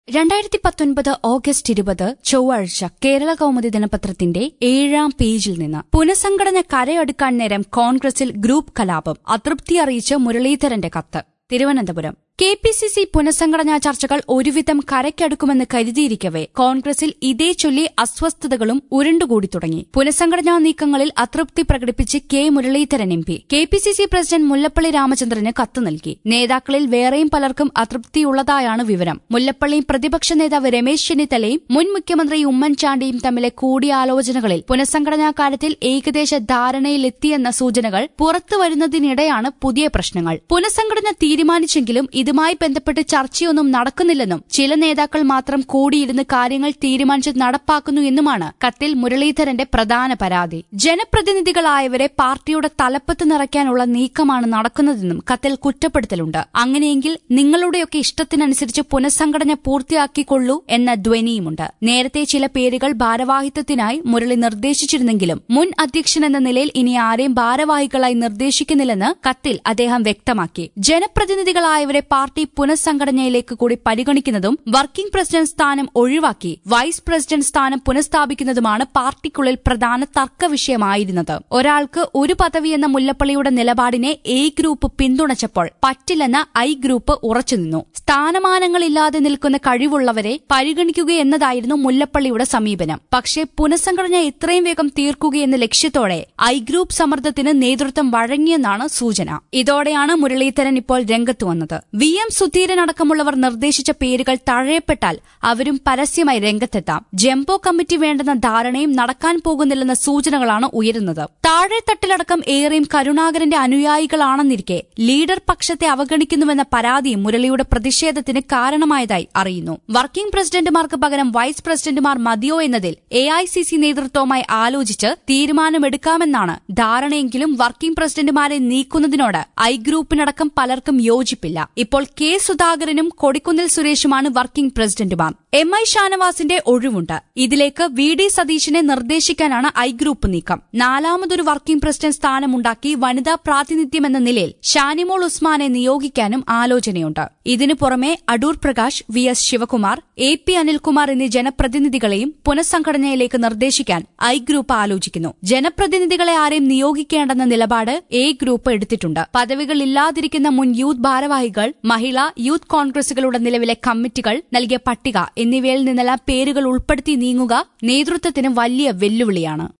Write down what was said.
2019 August 20 ചൊവ്വാഴ്ച കേരള കൗമുദി ദിനപത്രത്തിന്റെ 7-ാം പേജിൽ നിന്ന് പുനഃസംഘടന കരയടുക്കാൻ നേരം കോൺഗ്രസിൽ ഗ്രൂപ്പ് കലാപം അതൃപ്തി അറിയിച്ച് മുരളീധരന്റെ കത്ത്. തിരുവനന്തപുരം കെപിസിസി പുനഃസംഘടനാ ചർച്ചകൾ ഒരുവിധം കരയ്ക്കടുക്കുമെന്ന് കരുതിയിരിക്കവെ കോൺഗ്രസിൽ ഇതേ ചൊല്ലി അസ്വസ്ഥതകളും ഉരുണ്ടുകൂടി തുടങ്ങി. പുനഃസംഘടനാ നീക്കങ്ങളിൽ അതൃപ്തി പ്രകടിപ്പിച്ച് K Muraleedharan M P KPCC president Mullappally രാമചന്ദ്രന് കത്ത് നൽകി. നേതാക്കളിൽ വേറെയും പലർക്കും അതൃപ്തിയുള്ളതായാണ് വിവരം. മുല്ലപ്പള്ളിയും പ്രതിപക്ഷ നേതാവ് രമേശ് ചെന്നിത്തലയും മുൻ മുഖ്യമന്ത്രി ഉമ്മൻചാണ്ടിയും തമ്മിലെ കൂടിയാലോചനകളിൽ പുനഃസംഘടനാ കാര്യത്തിൽ ഏകദേശ ധാരണയിലെത്തിയെന്ന സൂചനകൾ പുറത്തുവരുന്നതിനിടെയാണ് പുതിയ പ്രശ്നങ്ങൾ. പുനഃസംഘടന തീരുമാനിച്ചെങ്കിലും ഇതുമായി ബന്ധപ്പെട്ട് ചർച്ചയൊന്നും നടക്കുന്നില്ലെന്നും ചില നേതാക്കൾ മാത്രം കൂടിയിരുന്ന് കാര്യങ്ങൾ തീരുമാനിച്ച് നടപ്പാക്കുന്നു എന്നുമാണ് കത്തിൽ മുരളീധരന്റെ പ്രധാന പരാതി. ജനപ്രതിനിധികളായവരെ പാർട്ടിയുടെ തലപ്പത്ത് നിറയ്ക്കാനുള്ള നീക്കമാണ് നടക്കുന്നതെന്നും കത്തിൽ കുറ്റപ്പെടുത്തലുണ്ട്. അങ്ങനെയെങ്കിൽ നിങ്ങളുടെയൊക്കെ ഇഷ്ടത്തിനനുസരിച്ച് പുനഃസംഘടന പൂർത്തിയാക്കിക്കൊള്ളൂ എന്ന ധ്വനിയുമുണ്ട്. നേരത്തെ ചില പേരുകൾ ഭാരവാഹിത്വത്തിനായി മുരളി നിർദ്ദേശിച്ചിരുന്നെങ്കിലും മുൻ അധ്യക്ഷൻ എന്ന നിലയിൽ ഇനി ആരെയും ഭാരവാഹികളായി നിർദ്ദേശിക്കുന്നില്ലെന്ന് കത്തിൽ അദ്ദേഹം വ്യക്തമാക്കി. ജനപ്രതിനിധികളായവരെ പാർട്ടി പുനഃസംഘടനയിലേക്ക് കൂടി പരിഗണിക്കുന്നതും വർക്കിംഗ് പ്രസിഡന്റ് സ്ഥാനം ഒഴിവാക്കി വൈസ് പ്രസിഡന്റ് സ്ഥാനം പുനഃസ്ഥാപിക്കുന്നതുമാണ് പാർട്ടിക്കുള്ളിൽ പ്രധാന തർക്ക വിഷയമായിരുന്നത്. ഒരാൾക്ക് ഒരു പദവിയെന്ന മുല്ലപ്പള്ളിയുടെ നിലപാടിനെ എ ഗ്രൂപ്പ് പിന്തുണച്ചപ്പോൾ പറ്റില്ലെന്ന ഐ ഗ്രൂപ്പ് ഉറച്ചുനിന്നു. സ്ഥാനമാനങ്ങളില്ലാതെ നിൽക്കുന്ന കഴിവുള്ളവരെ പരിഗണിക്കുകയെന്നതായിരുന്നു മുല്ലപ്പള്ളിയുടെ സമീപനം. പക്ഷേ പുനഃസംഘടന എത്രയും വേഗം തീർക്കുകയെന്ന ലക്ഷ്യത്തോടെ ഐ ഗ്രൂപ്പ് സമ്മർദ്ദത്തിന് നേതൃത്വം വഴങ്ങിയെന്നാണ് സൂചന. ഇതോടെയാണ് മുരളീധരൻ ഇപ്പോൾ രംഗത്ത് വന്നത്. VM സുധീരനടക്കമുള്ളവർ നിർദ്ദേശിച്ച പേരുകൾ തഴയപ്പെട്ടാൽ അവരും പരസ്യമായി രംഗത്തെത്താം. ജംബോ കമ്മിറ്റി വേണ്ടെന്ന ധാരണയും നടക്കാൻ പോകുന്നില്ലെന്ന സൂചനകളാണ് ഉയരുന്നത്. താഴെത്തട്ടിലടക്കം ഏറെയും കരുണാകരന്റെ അനുയായികളാണെന്നിരിക്കെ ലീഡർ പക്ഷത്തെ അവഗണിക്കുന്നുവെന്ന പരാതിയും മുരളിയുടെ പ്രതിഷേധത്തിന് കാരണമായതായി അറിയുന്നു. വർക്കിംഗ് പ്രസിഡന്റുമാർക്ക് പകരം വൈസ് പ്രസിഡന്റുമാർ മതിയോ എന്നതിൽ AICC നേതൃത്വവുമായി ആലോചിച്ച് തീരുമാനമെടുക്കാമെന്നാണ് ധാരണയെങ്കിലും വർക്കിംഗ് പ്രസിഡന്റുമാരെ നീക്കുന്നതിനോട് ഐ ഗ്രൂപ്പിനടക്കം പലർക്കും യോജിപ്പില്ല. ഇപ്പോൾ കെ സുധാകരനും കൊടിക്കുന്നിൽ സുരേഷുമാണ് വർക്കിംഗ് പ്രസിഡന്റുമാർ. MI ഷാനവാസിന്റെ ഒഴിവുണ്ട്. ഇതിലേക്ക് VD സതീശനെ നിർദ്ദേശിക്കാനാണ് ഐ ഗ്രൂപ്പ് നീക്കം. നാലാമതൊരു വർക്കിംഗ് പ്രസിഡന്റ് സ്ഥാനമുണ്ടാക്കി വനിതാ പ്രാതിനിധ്യമെന്ന നിലയിൽ ഷാനിമോൾ ഉസ്മാനെ നിയോഗിക്കാനും ആലോചനയുണ്ട്. ഇതിനു പുറമെ അടൂർ പ്രകാശ്, VS ശിവകുമാർ, AP അനിൽകുമാർ എന്നീ ജനപ്രതിനിധികളെയും പുനഃസംഘടനയിലേക്ക് നിർദ്ദേശിക്കാൻ ഐ ഗ്രൂപ്പ് ആലോചിക്കുന്നു. ജനപ്രതിനിധികളെ ആരെയും നിയോഗിക്കേണ്ടെന്ന നിലപാട് എ ഗ്രൂപ്പ് എടുത്തിട്ടുണ്ട്. പദവികളില്ലാതിരിക്കുന്ന മുൻ യൂത്ത് ഭാരവാഹികൾ, മഹിളാ, യൂത്ത് കോൺഗ്രസുകളുടെ നിലവിലെ കമ്മിറ്റികൾ നൽകിയ പട്ടിക എന്നിവയിൽ നിന്നെല്ലാം പേരുകൾ ഉൾപ്പെടുത്തി നീങ്ങുക നേതൃത്വത്തിന് വലിയ വെല്ലുവിളിയാണ്.